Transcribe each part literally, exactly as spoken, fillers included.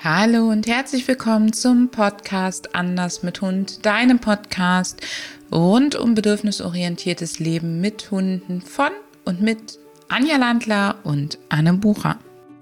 Hallo und herzlich willkommen zum Podcast Anders mit Hund, deinem Podcast rund um bedürfnisorientiertes Leben mit Hunden von und mit Anja Landler und Anne Bucher.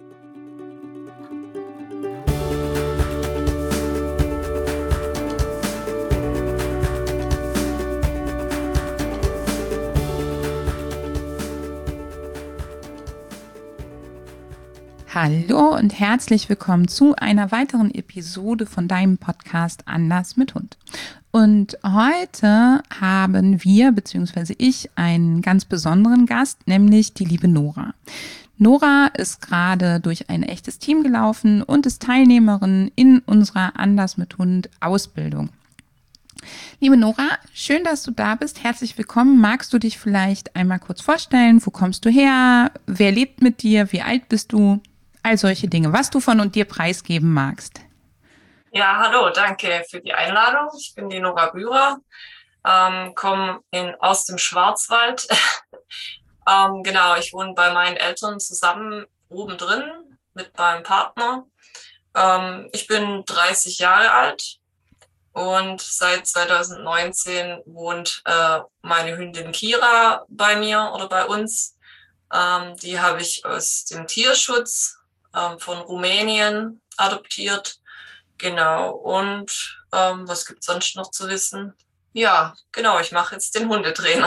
Hallo und herzlich willkommen zu einer weiteren Episode von deinem Podcast Anders mit Hund. Und heute haben wir, beziehungsweise ich, einen ganz besonderen Gast, nämlich die liebe Nora. Nora ist gerade durch ein echtes Team gelaufen und ist Teilnehmerin in unserer Anders mit Hund Ausbildung. Liebe Nora, schön, dass du da bist. Herzlich willkommen. Magst du dich vielleicht einmal kurz vorstellen? Wo kommst du her? Wer lebt mit dir? Wie alt bist du? All solche Dinge, was du von und dir preisgeben magst. Ja, hallo, danke für die Einladung. Ich bin die Nora Bührer, ähm, komme in, aus dem Schwarzwald. ähm, genau, ich wohne bei meinen Eltern zusammen oben drin mit meinem Partner. Ähm, ich bin dreißig Jahre alt und seit zwanzig neunzehn wohnt äh, meine Hündin Kira bei mir oder bei uns. Ähm, die habe ich aus dem Tierschutz von Rumänien adoptiert. Genau. Und ähm, was gibt es sonst noch zu wissen? Ja, genau, ich mache jetzt den Hundetrainer.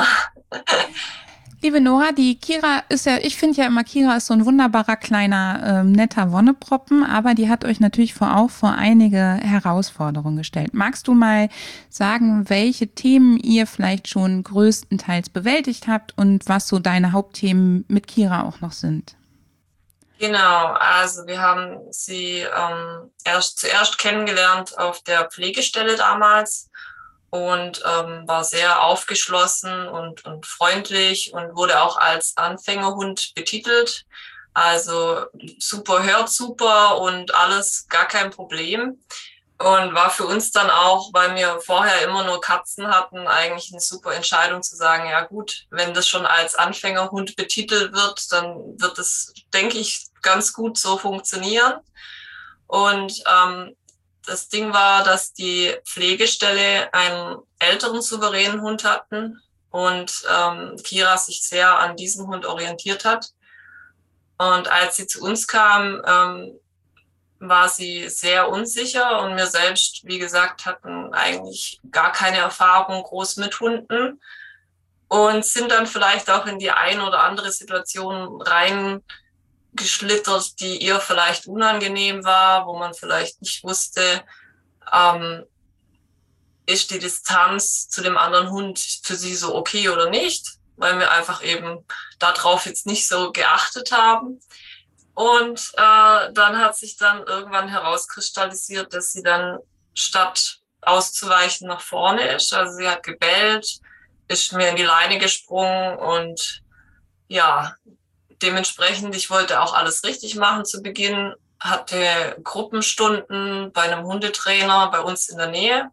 Liebe Nora, die Kira ist ja, ich finde ja immer, Kira ist so ein wunderbarer, kleiner, ähm, netter Wonneproppen, aber die hat euch natürlich vor, auch vor einige Herausforderungen gestellt. Magst du mal sagen, welche Themen ihr vielleicht schon größtenteils bewältigt habt und was so deine Hauptthemen mit Kira auch noch sind? Genau, also wir haben sie ähm, erst zuerst kennengelernt auf der Pflegestelle damals und ähm, war sehr aufgeschlossen und, und freundlich und wurde auch als Anfängerhund betitelt. Also super, hört super und alles gar kein Problem. Und war für uns dann auch, weil wir vorher immer nur Katzen hatten, eigentlich eine super Entscheidung zu sagen, ja gut, wenn das schon als Anfängerhund betitelt wird, dann wird es, denke ich, ganz gut so funktionieren. Und ähm, das Ding war, dass die Pflegestelle einen älteren souveränen Hund hatten und ähm, Kira sich sehr an diesem Hund orientiert hat. Und als sie zu uns kam, ähm, war sie sehr unsicher und wir selbst, wie gesagt, hatten eigentlich gar keine Erfahrung groß mit Hunden und sind dann vielleicht auch in die ein oder andere Situation reingeschlittert, die ihr vielleicht unangenehm war, wo man vielleicht nicht wusste, ähm, ist die Distanz zu dem anderen Hund für sie so okay oder nicht, weil wir einfach eben darauf jetzt nicht so geachtet haben. Und äh, dann hat sich dann irgendwann herauskristallisiert, dass sie dann statt auszuweichen nach vorne ist. Also sie hat gebellt, ist mir in die Leine gesprungen und ja, dementsprechend, ich wollte auch alles richtig machen zu Beginn, hatte Gruppenstunden bei einem Hundetrainer bei uns in der Nähe.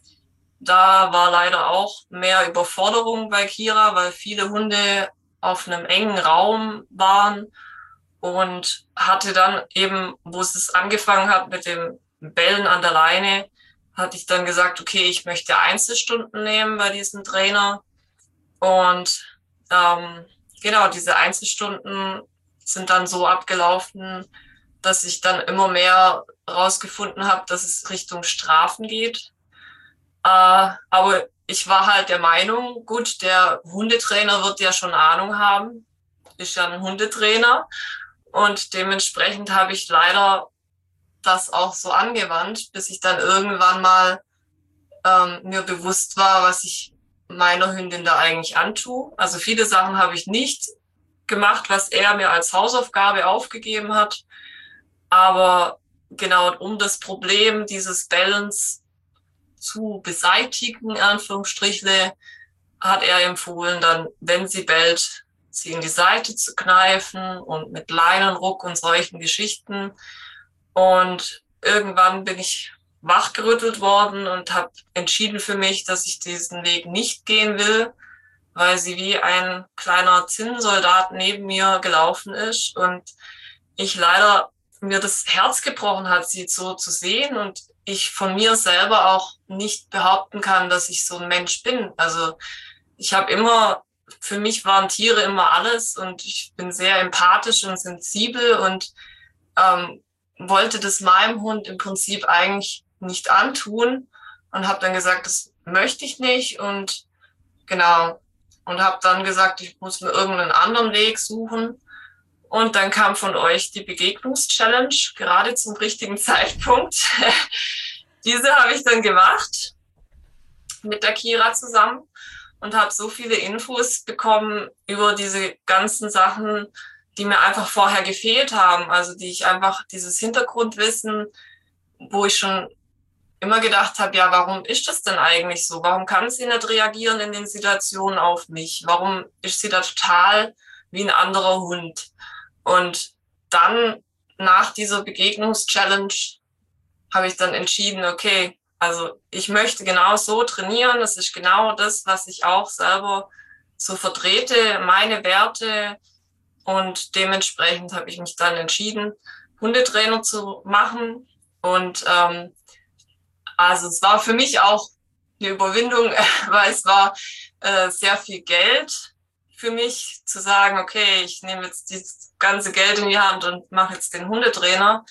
Da war leider auch mehr Überforderung bei Kira, weil viele Hunde auf einem engen Raum waren. Und hatte dann eben, wo es angefangen hat mit dem Bellen an der Leine, hatte ich dann gesagt, okay, ich möchte Einzelstunden nehmen bei diesem Trainer. Und ähm, genau, diese Einzelstunden sind dann so abgelaufen, dass ich dann immer mehr rausgefunden habe, dass es Richtung Strafen geht. Äh, aber ich war halt der Meinung, gut, der Hundetrainer wird ja schon Ahnung haben, ist ja ein Hundetrainer. Und dementsprechend habe ich leider das auch so angewandt, bis ich dann irgendwann mal ähm, mir bewusst war, was ich meiner Hündin da eigentlich antue. Also viele Sachen habe ich nicht gemacht, was er mir als Hausaufgabe aufgegeben hat. Aber genau um das Problem dieses Bellens zu beseitigen, in Anführungsstrichle, hat er empfohlen, dann, wenn sie bellt, sie in die Seite zu kneifen und mit Leinenruck und solchen Geschichten. Und irgendwann bin ich wachgerüttelt worden und habe entschieden für mich, dass ich diesen Weg nicht gehen will, weil sie wie ein kleiner Zinnsoldat neben mir gelaufen ist und ich leider mir das Herz gebrochen hat, sie so zu sehen und ich von mir selber auch nicht behaupten kann, dass ich so ein Mensch bin. Also ich habe immer, für mich waren Tiere immer alles und ich bin sehr empathisch und sensibel und ähm, wollte das meinem Hund im Prinzip eigentlich nicht antun und habe dann gesagt, das möchte ich nicht und genau. Und habe dann gesagt, ich muss mir irgendeinen anderen Weg suchen. Und dann kam von euch die Begegnungschallenge, gerade zum richtigen Zeitpunkt. Diese habe ich dann gemacht mit der Kira zusammen und habe so viele Infos bekommen über diese ganzen Sachen, die mir einfach vorher gefehlt haben. Also die ich einfach, dieses Hintergrundwissen, wo ich schon immer gedacht habe, ja, warum ist das denn eigentlich so? Warum kann sie nicht reagieren in den Situationen auf mich? Warum ist sie da total wie ein anderer Hund? Und dann nach dieser Begegnungschallenge habe ich dann entschieden, okay, also ich möchte genau so trainieren. Das ist genau das, was ich auch selber so vertrete, meine Werte. Und dementsprechend habe ich mich dann entschieden, Hundetrainer zu machen. Und ähm, also es war für mich auch eine Überwindung, weil es war äh, sehr viel Geld für mich zu sagen, okay, ich nehme jetzt das ganze Geld in die Hand und mache jetzt den Hundetrainer.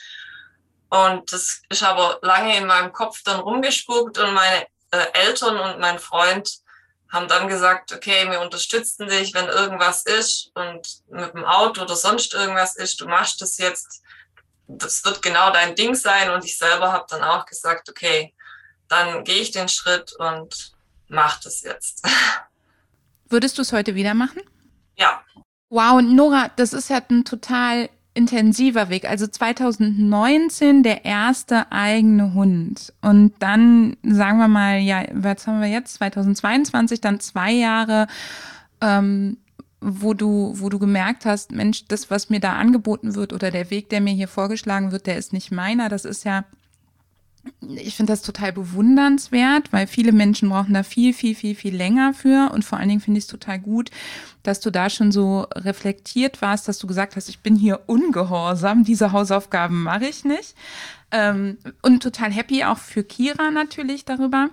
Und das ist aber lange in meinem Kopf dann rumgespuckt und meine äh, Eltern und mein Freund haben dann gesagt, okay, wir unterstützen dich, wenn irgendwas ist und mit dem Auto oder sonst irgendwas ist, du machst das jetzt, das wird genau dein Ding sein. Und ich selber habe dann auch gesagt, okay, dann gehe ich den Schritt und mache das jetzt. Würdest du es heute wieder machen? Ja. Wow, Nora, das ist ja ein total intensiver Weg. Also zwanzig neunzehn der erste eigene Hund. Und dann, sagen wir mal, ja, was haben wir jetzt? zwanzig zweiundzwanzig, dann zwei Jahre, ähm, wo du, wo du gemerkt hast, Mensch, das, was mir da angeboten wird oder der Weg, der mir hier vorgeschlagen wird, der ist nicht meiner. Das ist ja, ich finde das total bewundernswert, weil viele Menschen brauchen da viel, viel, viel, viel länger für. Und vor allen Dingen finde ich es total gut, dass du da schon so reflektiert warst, dass du gesagt hast, ich bin hier ungehorsam, diese Hausaufgaben mache ich nicht. Ähm, und total happy auch für Kira natürlich darüber.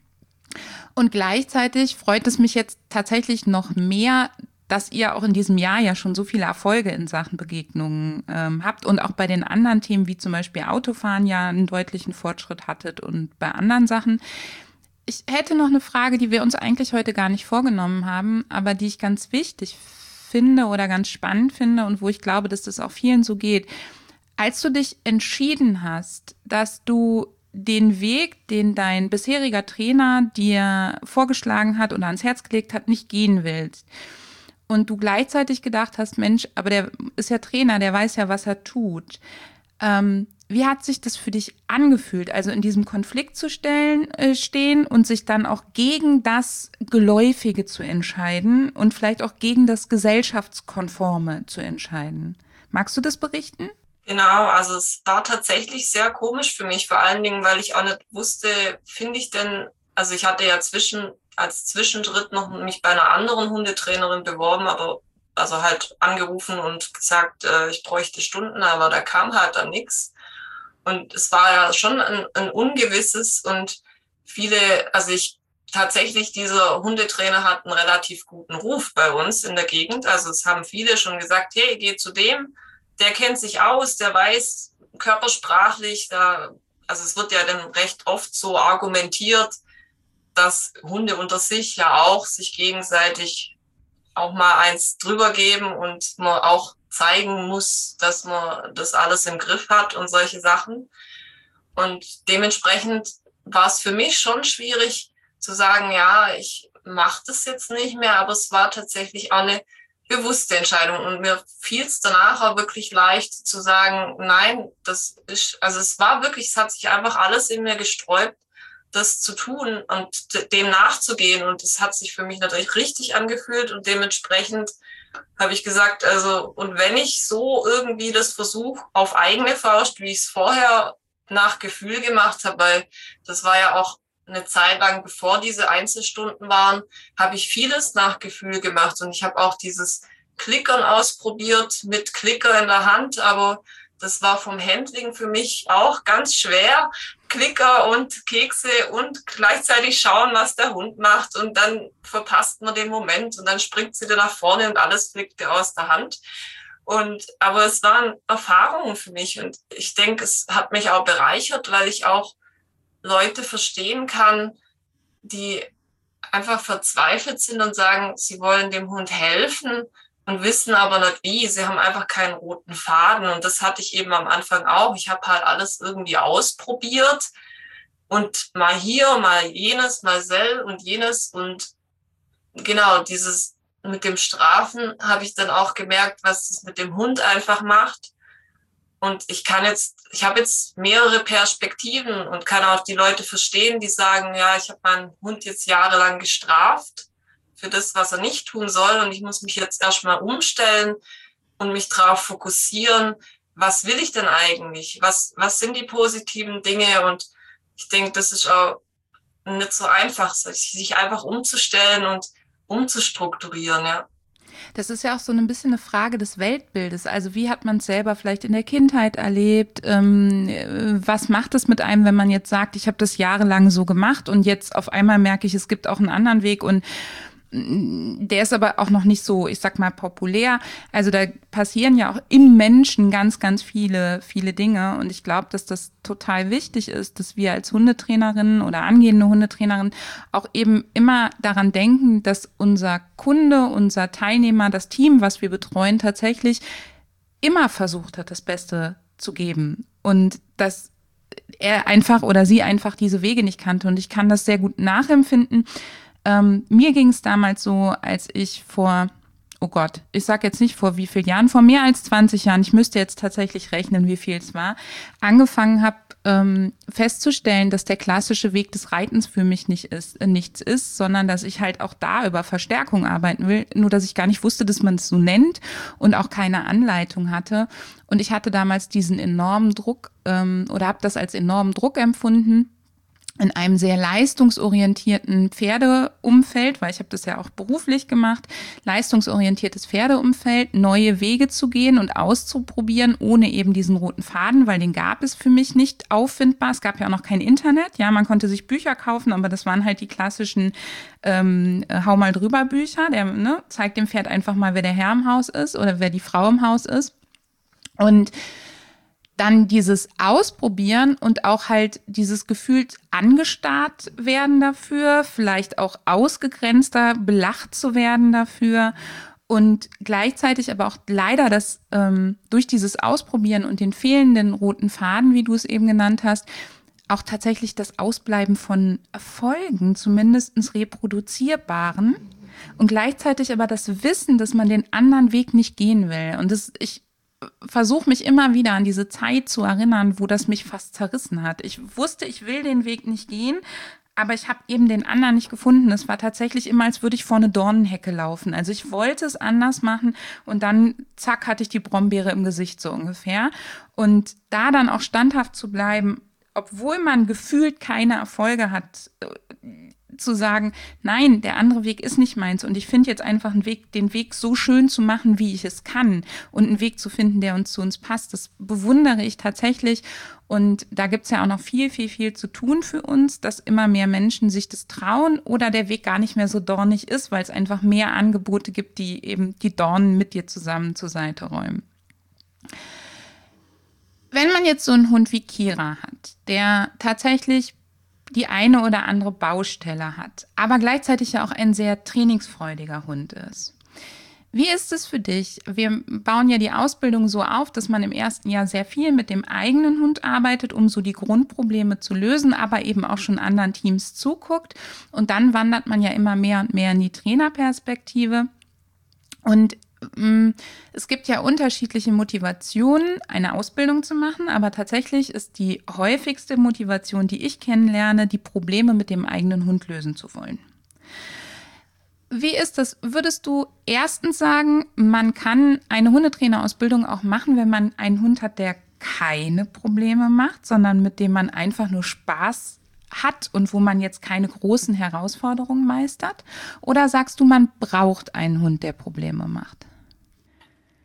Und gleichzeitig freut es mich jetzt tatsächlich noch mehr, dass ihr auch in diesem Jahr ja schon so viele Erfolge in Sachen Begegnungen ähm, habt und auch bei den anderen Themen wie zum Beispiel Autofahren ja einen deutlichen Fortschritt hattet und bei anderen Sachen. Ich hätte noch eine Frage, die wir uns eigentlich heute gar nicht vorgenommen haben, aber die ich ganz wichtig finde oder ganz spannend finde und wo ich glaube, dass das auch vielen so geht. Als du dich entschieden hast, dass du den Weg, den dein bisheriger Trainer dir vorgeschlagen hat oder ans Herz gelegt hat, nicht gehen willst, und du gleichzeitig gedacht hast, Mensch, aber der ist ja Trainer, der weiß ja, was er tut. Ähm, wie hat sich das für dich angefühlt, also in diesem Konflikt zu stellen, äh, stehen und sich dann auch gegen das Geläufige zu entscheiden und vielleicht auch gegen das Gesellschaftskonforme zu entscheiden? Magst du das berichten? Genau, also es war tatsächlich sehr komisch für mich, vor allen Dingen, weil ich auch nicht wusste, finde ich denn, also ich hatte ja zwischen als Zwischenschritt noch mich bei einer anderen Hundetrainerin beworben, aber also halt angerufen und gesagt, äh, ich bräuchte Stunden, aber da kam halt dann nichts. Und es war ja schon ein, ein Ungewisses und viele, also ich tatsächlich, dieser Hundetrainer hat einen relativ guten Ruf bei uns in der Gegend. Also es haben viele schon gesagt, hey, geh zu dem, der kennt sich aus, der weiß körpersprachlich, da, also es wird ja dann recht oft so argumentiert, dass Hunde unter sich ja auch sich gegenseitig auch mal eins drüber geben und man auch zeigen muss, dass man das alles im Griff hat und solche Sachen. Und dementsprechend war es für mich schon schwierig zu sagen, ja, ich mache das jetzt nicht mehr, aber es war tatsächlich auch eine bewusste Entscheidung. Und mir fiel es danach auch wirklich leicht zu sagen, nein, das ist, also es war wirklich, es hat sich einfach alles in mir gesträubt, das zu tun und dem nachzugehen. Und es hat sich für mich natürlich richtig angefühlt und dementsprechend habe ich gesagt, also, und wenn ich so irgendwie das versuche auf eigene Faust, wie ich es vorher nach Gefühl gemacht habe, weil das war ja auch eine Zeit lang, bevor diese Einzelstunden waren, habe ich vieles nach Gefühl gemacht und ich habe auch dieses Klickern ausprobiert mit Klicker in der Hand, aber das war vom Handling für mich auch ganz schwer. Klicker und Kekse und gleichzeitig schauen, was der Hund macht. Und dann verpasst man den Moment und dann springt sie da nach vorne und alles fliegt dir aus der Hand. Und, aber es waren Erfahrungen für mich und ich denke, es hat mich auch bereichert, weil ich auch Leute verstehen kann, die einfach verzweifelt sind und sagen, sie wollen dem Hund helfen und wissen aber nicht wie. Sie haben einfach keinen roten Faden und das hatte ich eben am Anfang auch. Ich habe halt alles irgendwie ausprobiert und mal hier, mal jenes, mal sel und jenes und genau dieses mit dem Strafen habe ich dann auch gemerkt, was es mit dem Hund einfach macht. Und ich kann jetzt, ich habe jetzt mehrere Perspektiven und kann auch die Leute verstehen, die sagen, ja, ich habe meinen Hund jetzt jahrelang gestraft für das, was er nicht tun soll. Und ich muss mich jetzt erstmal umstellen und mich darauf fokussieren, was will ich denn eigentlich? Was, was sind die positiven Dinge? Und ich denke, das ist auch nicht so einfach, sich einfach umzustellen und umzustrukturieren, ja. Das ist ja auch so ein bisschen eine Frage des Weltbildes. Also wie hat man es selber vielleicht in der Kindheit erlebt? Ähm, was macht es mit einem, wenn man jetzt sagt, ich habe das jahrelang so gemacht und jetzt auf einmal merke ich, es gibt auch einen anderen Weg und der ist aber auch noch nicht so, ich sag mal, populär. Also da passieren ja auch im Menschen ganz, ganz viele, viele Dinge. Und ich glaube, dass das total wichtig ist, dass wir als Hundetrainerinnen oder angehende Hundetrainerinnen auch eben immer daran denken, dass unser Kunde, unser Teilnehmer, das Team, was wir betreuen, tatsächlich immer versucht hat, das Beste zu geben. Und dass er einfach oder sie einfach diese Wege nicht kannte. Und ich kann das sehr gut nachempfinden. Ähm, mir ging es damals so, als ich vor, oh Gott, ich sag jetzt nicht vor wie vielen Jahren, vor mehr als zwanzig Jahren, ich müsste jetzt tatsächlich rechnen, wie viel es war, angefangen habe ähm, festzustellen, dass der klassische Weg des Reitens für mich nicht ist, äh, nichts ist, sondern dass ich halt auch da über Verstärkung arbeiten will, nur dass ich gar nicht wusste, dass man es so nennt und auch keine Anleitung hatte. Und ich hatte damals diesen enormen Druck ähm, oder habe das als enormen Druck empfunden, in einem sehr leistungsorientierten Pferdeumfeld, weil ich habe das ja auch beruflich gemacht, leistungsorientiertes Pferdeumfeld, neue Wege zu gehen und auszuprobieren, ohne eben diesen roten Faden, weil den gab es für mich nicht auffindbar. Es gab ja auch noch kein Internet. Ja, man konnte sich Bücher kaufen, aber das waren halt die klassischen ähm, Hau mal drüber Bücher. Der ne, zeigt dem Pferd einfach mal, wer der Herr im Haus ist oder wer die Frau im Haus ist. Und dann dieses Ausprobieren und auch halt dieses gefühlt angestarrt werden dafür, vielleicht auch ausgegrenzter, belacht zu werden dafür und gleichzeitig aber auch leider das ähm, durch dieses Ausprobieren und den fehlenden roten Faden, wie du es eben genannt hast, auch tatsächlich das Ausbleiben von Erfolgen, zumindest reproduzierbaren und gleichzeitig aber das Wissen, dass man den anderen Weg nicht gehen will. Und das, ich versuche mich immer wieder an diese Zeit zu erinnern, wo das mich fast zerrissen hat. Ich wusste, ich will den Weg nicht gehen, aber ich habe eben den anderen nicht gefunden. Es war tatsächlich immer, als würde ich vor eine Dornenhecke laufen. Also ich wollte es anders machen und dann, zack, hatte ich die Brombeere im Gesicht so ungefähr. Und da dann auch standhaft zu bleiben, obwohl man gefühlt keine Erfolge hat, zu sagen, nein, der andere Weg ist nicht meins und ich finde jetzt einfach einen Weg, den Weg so schön zu machen, wie ich es kann und einen Weg zu finden, der uns zu uns passt, das bewundere ich tatsächlich und da gibt es ja auch noch viel, viel, viel zu tun für uns, dass immer mehr Menschen sich das trauen oder der Weg gar nicht mehr so dornig ist, weil es einfach mehr Angebote gibt, die eben die Dornen mit dir zusammen zur Seite räumen. Wenn man jetzt so einen Hund wie Kira hat, der tatsächlich die eine oder andere Baustelle hat, aber gleichzeitig ja auch ein sehr trainingsfreudiger Hund ist. Wie ist es für dich? Wir bauen ja die Ausbildung so auf, dass man im ersten Jahr sehr viel mit dem eigenen Hund arbeitet, um so die Grundprobleme zu lösen, aber eben auch schon anderen Teams zuguckt. Und dann wandert man ja immer mehr und mehr in die Trainerperspektive. Und es gibt ja unterschiedliche Motivationen, eine Ausbildung zu machen, aber tatsächlich ist die häufigste Motivation, die ich kennenlerne, die Probleme mit dem eigenen Hund lösen zu wollen. Wie ist das? Würdest du erstens sagen, man kann eine Hundetrainerausbildung auch machen, wenn man einen Hund hat, der keine Probleme macht, sondern mit dem man einfach nur Spaß hat und wo man jetzt keine großen Herausforderungen meistert? Oder sagst du, man braucht einen Hund, der Probleme macht?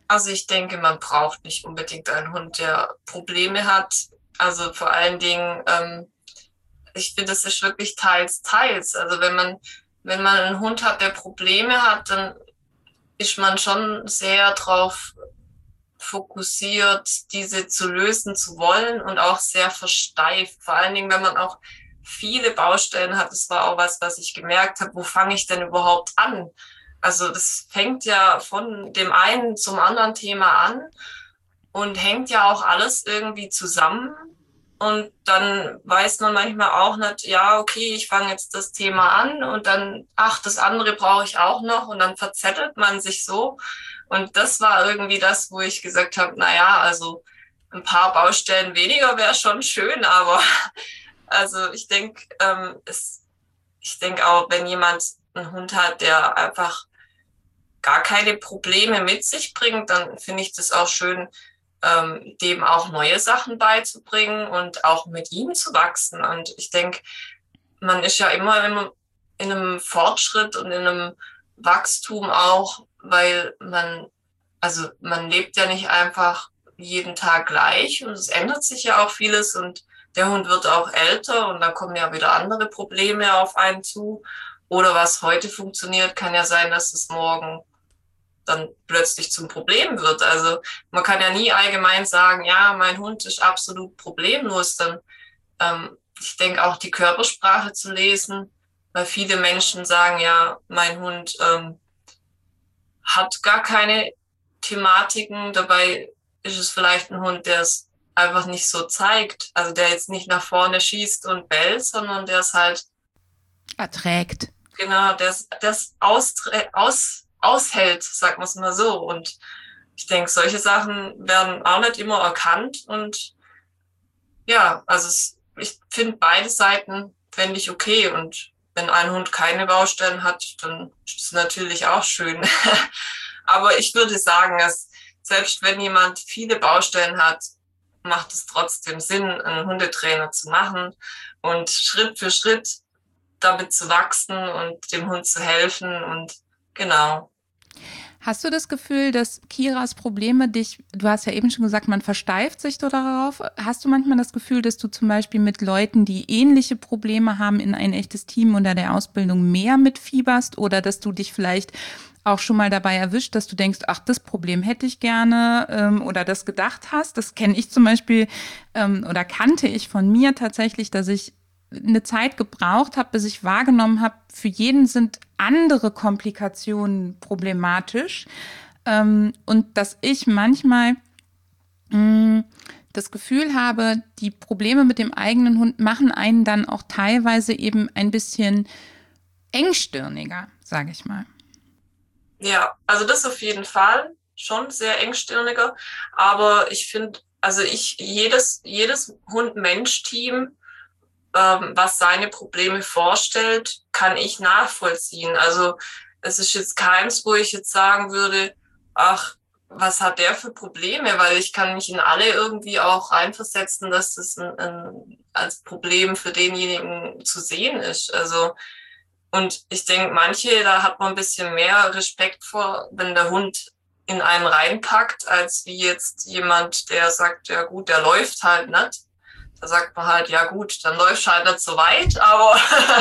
Also ich denke, man braucht nicht unbedingt einen Hund, der Probleme hat. Also vor allen Dingen, ähm, ich finde, das ist wirklich teils, teils. Also wenn man, wenn man einen Hund hat, der Probleme hat, dann ist man schon sehr drauf fokussiert, diese zu lösen zu wollen und auch sehr versteift. Vor allen Dingen, wenn man auch viele Baustellen hat. Das war auch was, was ich gemerkt habe. Wo fange ich denn überhaupt an? Also das fängt ja von dem einen zum anderen Thema an und hängt ja auch alles irgendwie zusammen. Und dann weiß man manchmal auch nicht, ja, okay, ich fange jetzt das Thema an und dann, ach, das andere brauche ich auch noch und dann verzettelt man sich so. Und das war irgendwie das, wo ich gesagt habe, na ja, also ein paar Baustellen weniger wäre schon schön, aber also ich denke, ähm, es, ich denke auch, wenn jemand einen Hund hat, der einfach gar keine Probleme mit sich bringt, dann finde ich das auch schön, ähm, dem auch neue Sachen beizubringen und auch mit ihm zu wachsen. Und ich denke, man ist ja immer in, in einem Fortschritt und in einem Wachstum auch, weil man, also man lebt ja nicht einfach jeden Tag gleich und es ändert sich ja auch vieles und der Hund wird auch älter und dann kommen ja wieder andere Probleme auf einen zu. Oder was heute funktioniert, kann ja sein, dass es morgen dann plötzlich zum Problem wird. Also man kann ja nie allgemein sagen, ja, mein Hund ist absolut problemlos. Dann, ähm, ich denke auch die Körpersprache zu lesen, weil viele Menschen sagen, ja, mein Hund ähm, hat gar keine Thematiken. Dabei ist es vielleicht ein Hund, der es einfach nicht so zeigt. Also der jetzt nicht nach vorne schießt und bellt, sondern der es halt Erträgt. genau, das, das aus, aus, aushält, sagt man es mal so. Und ich denke, solche Sachen werden auch nicht immer erkannt. Und ja, also es, ich finde beide Seiten fände ich okay. Und wenn ein Hund keine Baustellen hat, dann ist es natürlich auch schön. Aber ich würde sagen, dass selbst wenn jemand viele Baustellen hat, macht es trotzdem Sinn, einen Hundetrainer zu machen und Schritt für Schritt damit zu wachsen und dem Hund zu helfen und genau. Hast du das Gefühl, dass Kiras Probleme dich, du hast ja eben schon gesagt, man versteift sich so darauf. Hast du manchmal das Gefühl, dass du zum Beispiel mit Leuten, die ähnliche Probleme haben, in ein echtes Team unter der Ausbildung mehr mitfieberst oder dass du dich vielleicht auch schon mal dabei erwischt, dass du denkst, ach, das Problem hätte ich gerne ähm, oder das gedacht hast? Das kenne ich zum Beispiel ähm, oder kannte ich von mir tatsächlich, dass ich eine Zeit gebraucht habe, bis ich wahrgenommen habe, für jeden sind andere Komplikationen problematisch ähm, und dass ich manchmal mh, das Gefühl habe, die Probleme mit dem eigenen Hund machen einen dann auch teilweise eben ein bisschen engstirniger, sage ich mal. Ja, also das auf jeden Fall schon sehr engstirniger, aber ich finde, also ich, jedes, jedes Hund-Mensch-Team, ähm, was seine Probleme vorstellt, kann ich nachvollziehen. Also es ist jetzt keins, wo ich jetzt sagen würde, ach, was hat der für Probleme? Weil ich kann mich in alle irgendwie auch reinversetzen, dass das ein, ein, als Problem für denjenigen zu sehen ist. Also und ich denke, manche, da hat man ein bisschen mehr Respekt vor, wenn der Hund in einen reinpackt, als wie jetzt jemand, der sagt, ja gut, der läuft halt nicht. Da sagt man halt, ja gut, dann läuft halt nicht so weit, aber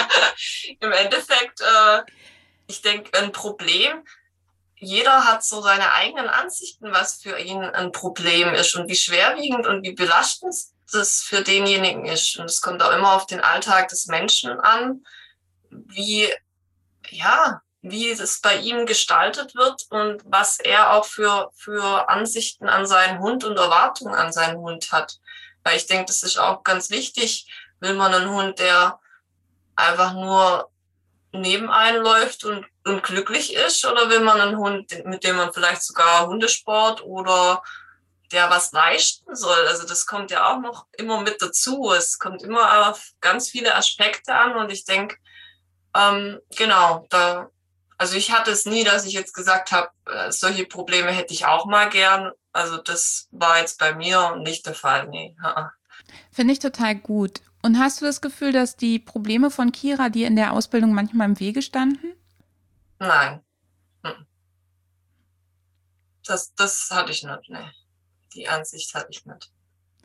im Endeffekt, äh, ich denke, ein Problem, jeder hat so seine eigenen Ansichten, was für ihn ein Problem ist und wie schwerwiegend und wie belastend das für denjenigen ist. Und es kommt auch immer auf den Alltag des Menschen an, wie, ja, wie es bei ihm gestaltet wird und was er auch für, für Ansichten an seinen Hund und Erwartungen an seinen Hund hat. Weil ich denke, das ist auch ganz wichtig. Will man einen Hund, der einfach nur neben einem läuft und, und glücklich ist, oder will man einen Hund, mit dem man vielleicht sogar Hundesport oder der was leisten soll? Also das kommt ja auch noch immer mit dazu. Es kommt immer auf ganz viele Aspekte an und ich denke, ähm, genau, da, also ich hatte es nie, dass ich jetzt gesagt habe, äh, solche Probleme hätte ich auch mal gern. Also das war jetzt bei mir nicht der Fall, nee. Finde ich total gut. Und hast du das Gefühl, dass die Probleme von Kira dir in der Ausbildung manchmal im Wege standen? Nein. Hm. das, das hatte ich nicht, ne. Die Ansicht hatte ich nicht.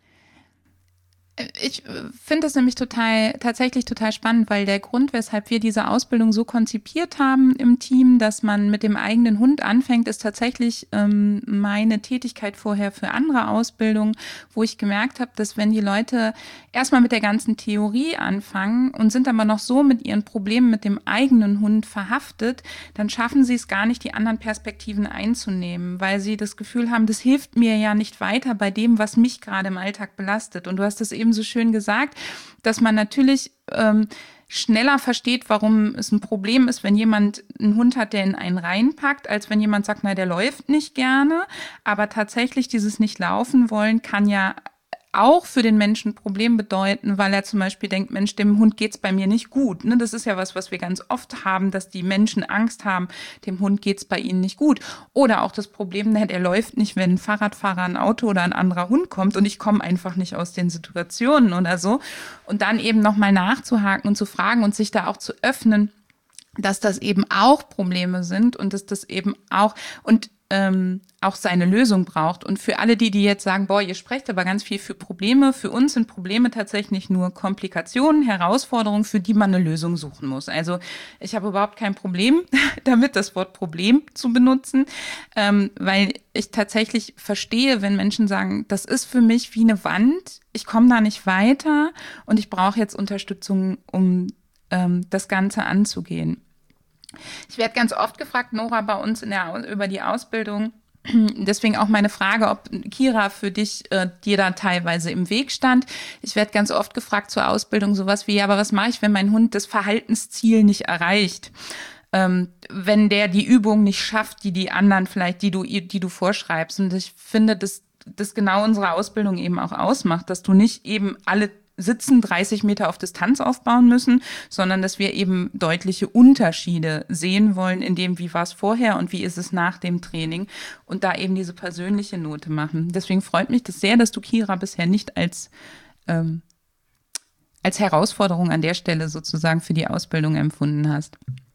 Ich finde das nämlich total, tatsächlich total spannend, weil der Grund, weshalb wir diese Ausbildung so konzipiert haben im Team, dass man mit dem eigenen Hund anfängt, ist tatsächlich ähm, meine Tätigkeit vorher für andere Ausbildungen, wo ich gemerkt habe, dass wenn die Leute erstmal mit der ganzen Theorie anfangen und sind aber noch so mit ihren Problemen mit dem eigenen Hund verhaftet, dann schaffen sie es gar nicht, die anderen Perspektiven einzunehmen, weil sie das Gefühl haben, das hilft mir ja nicht weiter bei dem, was mich gerade im Alltag belastet. Und du hast es eben so schön gesagt, dass man natürlich ähm, schneller versteht, warum es ein Problem ist, wenn jemand einen Hund hat, der in einen reinpackt, als wenn jemand sagt, na, der läuft nicht gerne. Aber tatsächlich dieses nicht laufen wollen kann ja auch für den Menschen ein Problem bedeuten, weil er zum Beispiel denkt, Mensch, dem Hund geht's bei mir nicht gut. Ne? Das ist ja was, was wir ganz oft haben, dass die Menschen Angst haben, dem Hund geht's bei ihnen nicht gut. Oder auch das Problem, der läuft nicht, wenn ein Fahrradfahrer, ein Auto oder ein anderer Hund kommt und ich komme einfach nicht aus den Situationen oder so. Und dann eben nochmal nachzuhaken und zu fragen und sich da auch zu öffnen, dass das eben auch Probleme sind und dass das eben auch und ähm, auch seine Lösung braucht. Und für alle die, die jetzt sagen, boah, ihr sprecht aber ganz viel für Probleme, für uns sind Probleme tatsächlich nur Komplikationen, Herausforderungen, für die man eine Lösung suchen muss. Also ich habe überhaupt kein Problem damit, das Wort Problem zu benutzen, ähm, weil ich tatsächlich verstehe, wenn Menschen sagen, das ist für mich wie eine Wand, ich komme da nicht weiter und ich brauche jetzt Unterstützung, um ähm, das Ganze anzugehen. Ich werde ganz oft gefragt, Nora, bei uns in der, über die Ausbildung, deswegen auch meine Frage, ob Kira für dich äh, dir da teilweise im Weg stand. Ich werde ganz oft gefragt zur Ausbildung sowas wie, ja, aber was mache ich, wenn mein Hund das Verhaltensziel nicht erreicht? Ähm, wenn der die Übung nicht schafft, die die anderen vielleicht, die du, die du vorschreibst. Und ich finde, dass das genau unsere Ausbildung eben auch ausmacht, dass du nicht eben alle sitzen, dreißig Meter auf Distanz aufbauen müssen, sondern dass wir eben deutliche Unterschiede sehen wollen in dem, wie war es vorher und wie ist es nach dem Training und da eben diese persönliche Note machen. Deswegen freut mich das sehr, dass du Kira bisher nicht als, ähm, als Herausforderung an der Stelle sozusagen für die Ausbildung empfunden hast.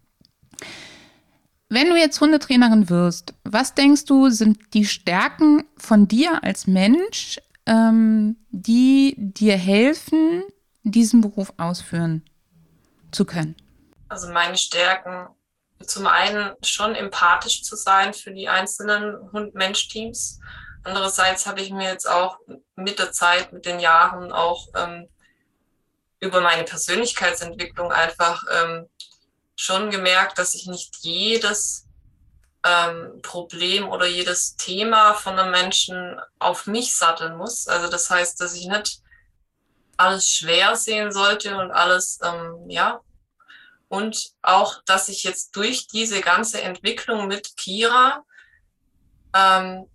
Wenn du jetzt Hundetrainerin wirst, was denkst du, sind die Stärken von dir als Mensch, ähm, die dir helfen, diesen Beruf ausführen zu können? Also meine Stärken, zum einen schon empathisch zu sein für die einzelnen Hund-Mensch-Teams. Andererseits habe ich mir jetzt auch mit der Zeit, mit den Jahren auch ähm, über meine Persönlichkeitsentwicklung einfach ähm, schon gemerkt, dass ich nicht jedes ähm, Problem oder jedes Thema von einem Menschen auf mich satteln muss. Also das heißt, dass ich nicht alles schwer sehen sollte und alles, ähm, ja. Und auch, dass ich jetzt durch diese ganze Entwicklung mit Kira ähm,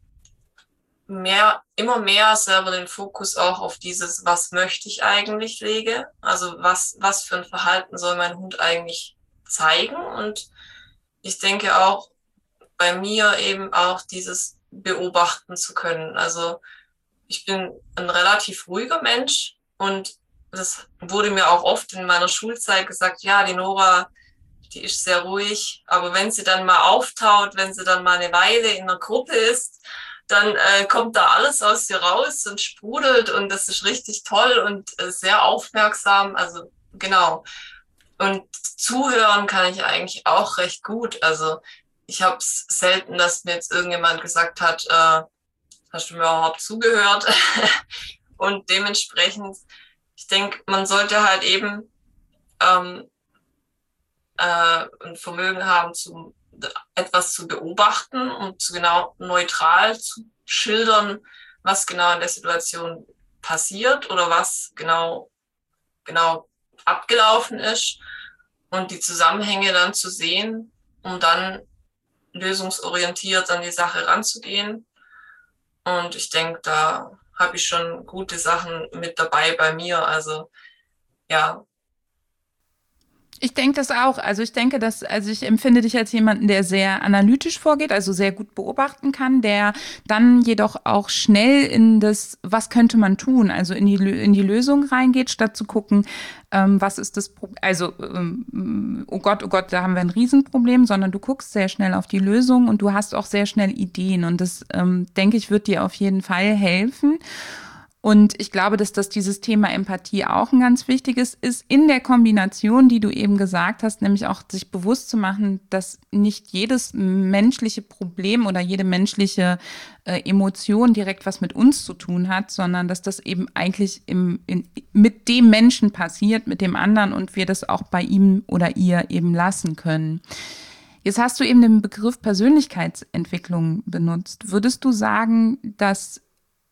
mehr, immer mehr selber den Fokus auch auf dieses, was möchte ich eigentlich lege. Also was, was für ein Verhalten soll mein Hund eigentlich zeigen. Und ich denke auch, bei mir eben auch dieses beobachten zu können. Also ich bin ein relativ ruhiger Mensch und das wurde mir auch oft in meiner Schulzeit gesagt, ja, die Nora, die ist sehr ruhig, aber wenn sie dann mal auftaut, wenn sie dann mal eine Weile in einer Gruppe ist, dann äh, kommt da alles aus ihr raus und sprudelt und das ist richtig toll und äh, sehr aufmerksam, also genau. Und zuhören kann ich eigentlich auch recht gut, also ich habe es selten, dass mir jetzt irgendjemand gesagt hat, äh, hast du mir überhaupt zugehört? Und dementsprechend, ich denke, man sollte halt eben ähm, äh, ein Vermögen haben, zu, etwas zu beobachten und zu genau neutral zu schildern, was genau in der Situation passiert oder was genau, genau abgelaufen ist und die Zusammenhänge dann zu sehen, um dann lösungsorientiert an die Sache ranzugehen. Und ich denke, da habe ich schon gute Sachen mit dabei bei mir. Also ja. Ich denke das auch. Also ich denke, dass, also ich empfinde dich als jemanden, der sehr analytisch vorgeht, also sehr gut beobachten kann, der dann jedoch auch schnell in das, was könnte man tun, also in die, in die Lösung reingeht, statt zu gucken, ähm, was ist das Problem, also ähm, oh Gott, oh Gott, da haben wir ein Riesenproblem, sondern du guckst sehr schnell auf die Lösung und du hast auch sehr schnell Ideen und das, ähm, denke ich, wird dir auf jeden Fall helfen. Und ich glaube, dass das dieses Thema Empathie auch ein ganz wichtiges ist, in der Kombination, die du eben gesagt hast, nämlich auch sich bewusst zu machen, dass nicht jedes menschliche Problem oder jede menschliche äh, Emotion direkt was mit uns zu tun hat, sondern dass das eben eigentlich im, in, mit dem Menschen passiert, mit dem anderen und wir das auch bei ihm oder ihr eben lassen können. Jetzt hast du eben den Begriff Persönlichkeitsentwicklung benutzt. Würdest du sagen, dass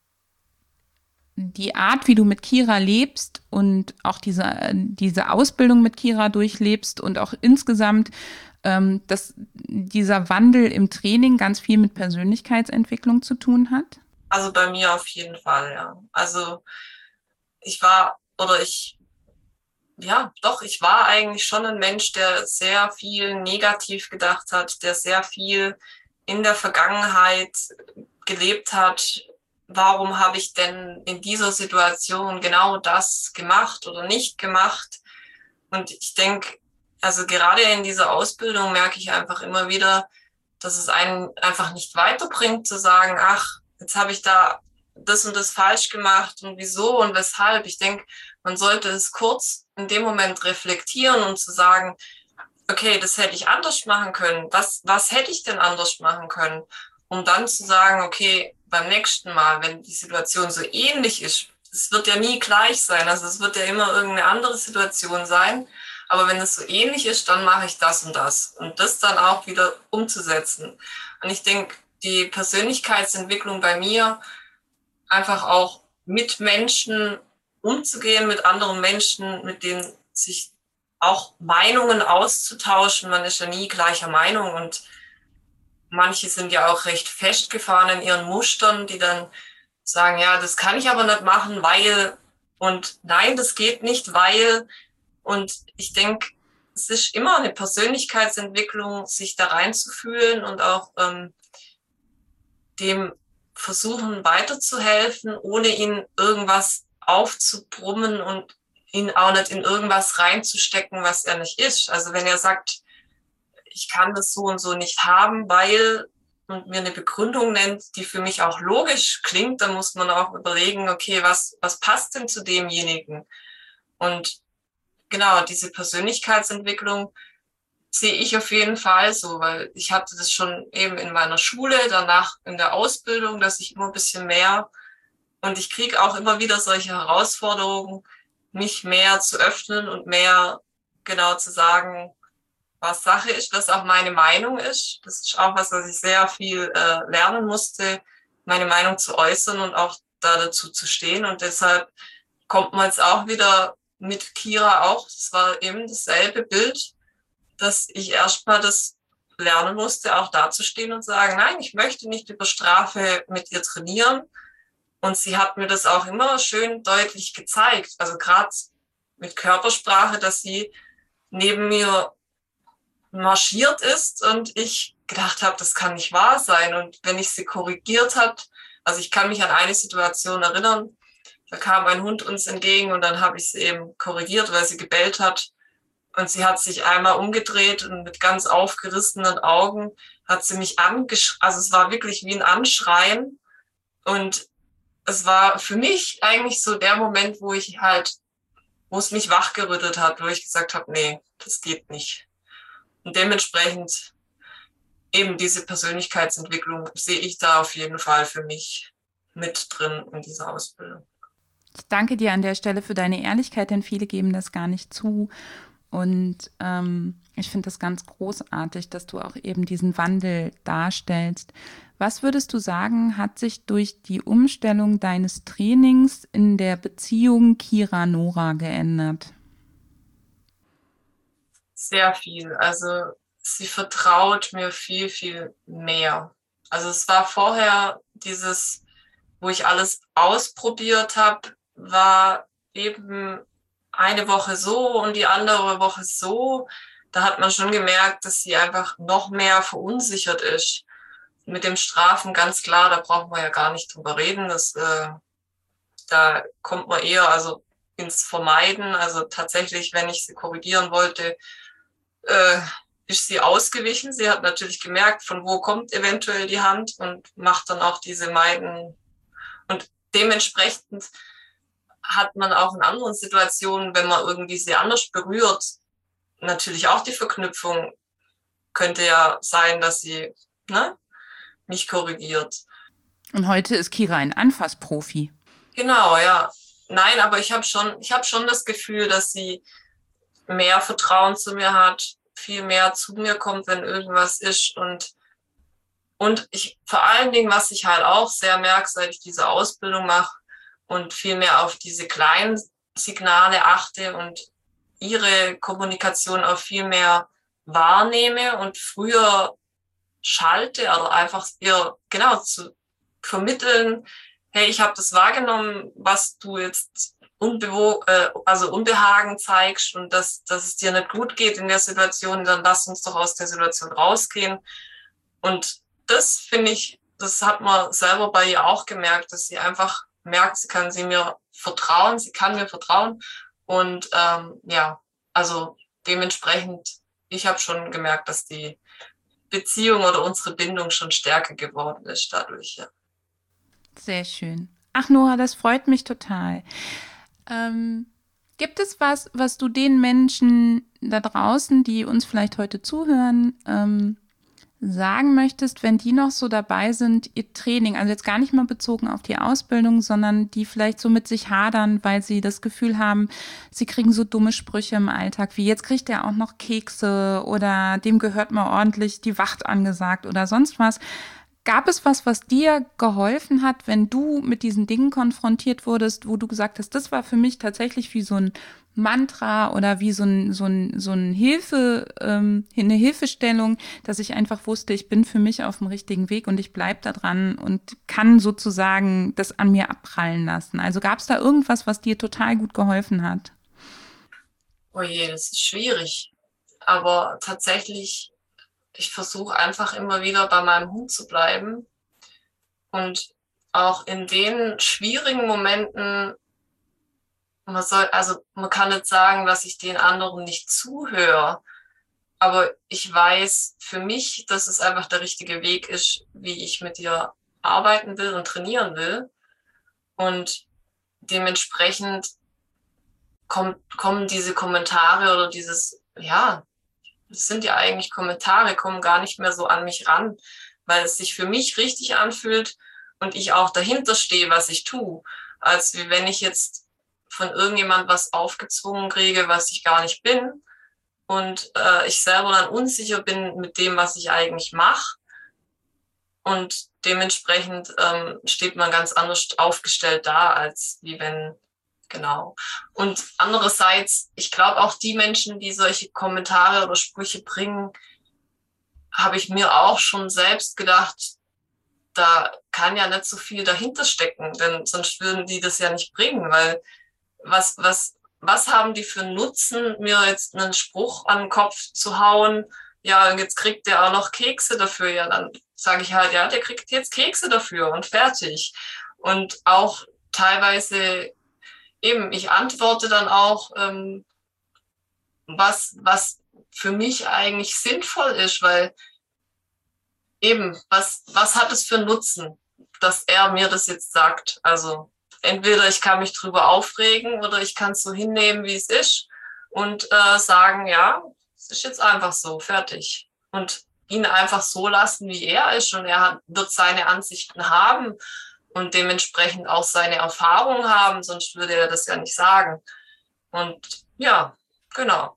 die Art, wie du mit Kira lebst und auch diese, diese Ausbildung mit Kira durchlebst und auch insgesamt, ähm, dass dieser Wandel im Training ganz viel mit Persönlichkeitsentwicklung zu tun hat? Also bei mir auf jeden Fall, ja. Also ich war, oder ich, ja, doch, ich war eigentlich schon ein Mensch, der sehr viel negativ gedacht hat, der sehr viel in der Vergangenheit gelebt hat. Warum habe ich denn in dieser Situation genau das gemacht oder nicht gemacht? Und ich denke, also gerade in dieser Ausbildung merke ich einfach immer wieder, dass es einen einfach nicht weiterbringt, zu sagen, ach, jetzt habe ich da das und das falsch gemacht und wieso und weshalb. Ich denke, man sollte es kurz in dem Moment reflektieren und zu sagen, okay, das hätte ich anders machen können. Was, was hätte ich denn anders machen können? Um dann zu sagen, okay, beim nächsten Mal, wenn die Situation so ähnlich ist, es wird ja nie gleich sein, also es wird ja immer irgendeine andere Situation sein, aber wenn es so ähnlich ist, dann mache ich das und das und das dann auch wieder umzusetzen. Und ich denke, die Persönlichkeitsentwicklung bei mir, einfach auch mit Menschen umzugehen, mit anderen Menschen, mit denen sich auch Meinungen auszutauschen, man ist ja nie gleicher Meinung und manche sind ja auch recht festgefahren in ihren Mustern, die dann sagen, ja, das kann ich aber nicht machen, weil, und nein, das geht nicht, weil, und ich denke, es ist immer eine Persönlichkeitsentwicklung, sich da reinzufühlen und auch ähm, dem versuchen weiterzuhelfen, ohne ihn irgendwas aufzubrummen und ihn auch nicht in irgendwas reinzustecken, was er nicht ist. Also wenn er sagt, ich kann das so und so nicht haben, weil, und mir eine Begründung nennt, die für mich auch logisch klingt, dann muss man auch überlegen, okay, was, was passt denn zu demjenigen? Und genau, diese Persönlichkeitsentwicklung sehe ich auf jeden Fall so, weil ich hatte das schon eben in meiner Schule, danach in der Ausbildung, dass ich immer ein bisschen mehr, und ich kriege auch immer wieder solche Herausforderungen, mich mehr zu öffnen und mehr genau zu sagen, was Sache ist, was auch meine Meinung ist. Das ist auch was, was ich sehr viel äh, lernen musste, meine Meinung zu äußern und auch da dazu zu stehen. Und deshalb kommt man jetzt auch wieder mit Kira auch, das war eben dasselbe Bild, dass ich erstmal das lernen musste, auch dazustehen und sagen, nein, ich möchte nicht über Strafe mit ihr trainieren. Und sie hat mir das auch immer schön deutlich gezeigt. Also gerade mit Körpersprache, dass sie neben mir marschiert ist und ich gedacht habe, das kann nicht wahr sein. Und wenn ich sie korrigiert habe, also ich kann mich an eine Situation erinnern, da kam ein Hund uns entgegen und dann habe ich sie eben korrigiert, weil sie gebellt hat. Und sie hat sich einmal umgedreht und mit ganz aufgerissenen Augen hat sie mich angeschrien. Also es war wirklich wie ein Anschreien. Und es war für mich eigentlich so der Moment, wo ich halt, wo es mich wachgerüttelt hat, wo ich gesagt habe, nee, das geht nicht. Und dementsprechend eben diese Persönlichkeitsentwicklung sehe ich da auf jeden Fall für mich mit drin in dieser Ausbildung. Ich danke dir an der Stelle für deine Ehrlichkeit, denn viele geben das gar nicht zu. Und ähm, ich finde das ganz großartig, dass du auch eben diesen Wandel darstellst. Was würdest du sagen, hat sich durch die Umstellung deines Trainings in der Beziehung Kira-Nora geändert? Sehr viel. Also sie vertraut mir viel, viel mehr. Also es war vorher dieses, wo ich alles ausprobiert habe, war eben eine Woche so und die andere Woche so, da hat man schon gemerkt, dass sie einfach noch mehr verunsichert ist. Mit dem Strafen ganz klar, da brauchen wir ja gar nicht drüber reden. Das, äh, da kommt man eher also ins Vermeiden. Also tatsächlich, wenn ich sie korrigieren wollte, äh, ist sie ausgewichen. Sie hat natürlich gemerkt, von wo kommt eventuell die Hand und macht dann auch diese Meiden. Und dementsprechend hat man auch in anderen Situationen, wenn man irgendwie sie anders berührt, natürlich auch die Verknüpfung. Könnte ja sein, dass sie, ne, mich korrigiert. Und heute ist Kira ein Anfassprofi. Genau, ja. Nein, aber ich habe schon, ich habe schon das Gefühl, dass sie mehr Vertrauen zu mir hat, viel mehr zu mir kommt, wenn irgendwas ist. Und, und ich vor allen Dingen, was ich halt auch sehr merke, seit ich diese Ausbildung mache und viel mehr auf diese kleinen Signale achte und ihre Kommunikation auch viel mehr wahrnehme und früher schalte oder einfach ihr genau zu vermitteln, hey, ich habe das wahrgenommen, was du jetzt unbewo äh, also Unbehagen zeigst und dass, dass es dir nicht gut geht in der Situation, dann lass uns doch aus der Situation rausgehen. Und das finde ich, das hat man selber bei ihr auch gemerkt, dass sie einfach merkt, sie kann sie mir vertrauen, sie kann mir vertrauen. Und ähm, ja, also dementsprechend, ich habe schon gemerkt, dass die Beziehung oder unsere Bindung schon stärker geworden ist dadurch. Ja. Sehr schön. Ach, Nora, das freut mich total. Ähm, gibt es was, was du den Menschen da draußen, die uns vielleicht heute zuhören, ähm, sagen möchtest, wenn die noch so dabei sind, ihr Training, also jetzt gar nicht mal bezogen auf die Ausbildung, sondern die vielleicht so mit sich hadern, weil sie das Gefühl haben, sie kriegen so dumme Sprüche im Alltag, wie jetzt kriegt er auch noch Kekse oder dem gehört mal ordentlich die Wacht angesagt oder sonst was. Gab es was, was dir geholfen hat, wenn du mit diesen Dingen konfrontiert wurdest, wo du gesagt hast, das war für mich tatsächlich wie so ein Mantra oder wie so ein, so ein, so ein Hilfe, ähm, eine Hilfestellung, dass ich einfach wusste, ich bin für mich auf dem richtigen Weg und ich bleib da dran und kann sozusagen das an mir abprallen lassen. Also gab es da irgendwas, was dir total gut geholfen hat? Oh je, das ist schwierig. Aber tatsächlich, ich versuche einfach immer wieder bei meinem Hund zu bleiben und auch in den schwierigen Momenten, man soll, also man kann nicht sagen, dass ich den anderen nicht zuhöre, aber ich weiß für mich, dass es einfach der richtige Weg ist, wie ich mit ihr arbeiten will und trainieren will. Und dementsprechend kommt, kommen diese Kommentare oder dieses, ja, das sind ja eigentlich Kommentare, kommen gar nicht mehr so an mich ran, weil es sich für mich richtig anfühlt und ich auch dahinter stehe, was ich tue, als wie wenn ich jetzt von irgendjemand was aufgezwungen kriege, was ich gar nicht bin und äh, ich selber dann unsicher bin mit dem, was ich eigentlich mache und dementsprechend ähm, steht man ganz anders aufgestellt da, als wie wenn. Genau. Und andererseits, ich glaube auch die Menschen, die solche Kommentare oder Sprüche bringen, habe ich mir auch schon selbst gedacht, da kann ja nicht so viel dahinter stecken, denn sonst würden die das ja nicht bringen, weil was, was, was haben die für einen Nutzen, mir jetzt einen Spruch an den Kopf zu hauen? Ja, und jetzt kriegt der auch noch Kekse dafür. Ja, dann sage ich halt, ja, der kriegt jetzt Kekse dafür und fertig. Und auch teilweise eben, ich antworte dann auch, ähm, was, was für mich eigentlich sinnvoll ist, weil eben, was, was hat es für einen Nutzen, dass er mir das jetzt sagt? Also entweder ich kann mich drüber aufregen oder ich kann es so hinnehmen, wie es ist und äh, sagen, ja, es ist jetzt einfach so, fertig. Und ihn einfach so lassen, wie er ist und er hat, wird seine Ansichten haben und dementsprechend auch seine Erfahrungen haben, sonst würde er das ja nicht sagen. Und ja, genau.